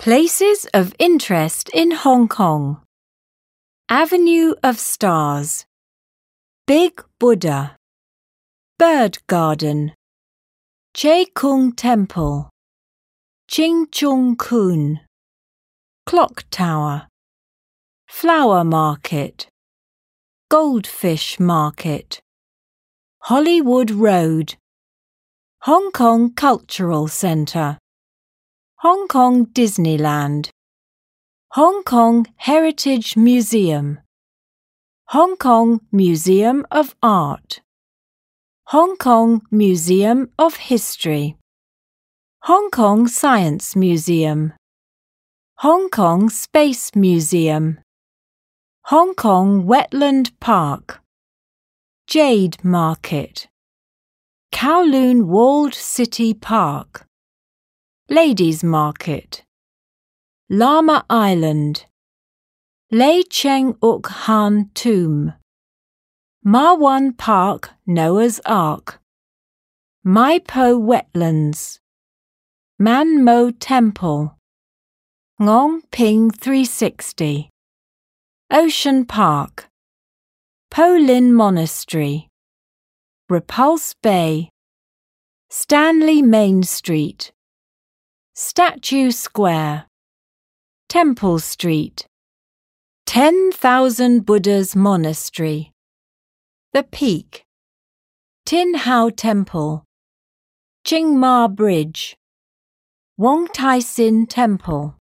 Places of interest in Hong Kong. Avenue of Stars, Big Buddha, Bird Garden, Chey Kung Temple, Ching Chung Kun, Clock Tower, Flower Market, Goldfish Market, Hollywood Road, Hong Kong Cultural Centre, Hong Kong Disneyland, Hong Kong Heritage Museum, Hong Kong Museum of Art, Hong Kong Museum of History, Hong Kong Science Museum, Hong Kong Space Museum, Hong Kong Wetland Park, Jade Market, Kowloon Walled City Park, Ladies Market, Llama Island, Lei Cheng Uk Han Tomb, Ma Wan Park Noah's Ark, Mai Po Wetlands, Man Mo Temple, Ngong Ping 360, Ocean Park, Po Lin Monastery, Repulse Bay, Stanley Main Street, Statue Square, Temple Street, 10,000 Buddhas Monastery, The Peak, Tin Hau Temple, Ching Ma Bridge, Wong Tai Sin Temple.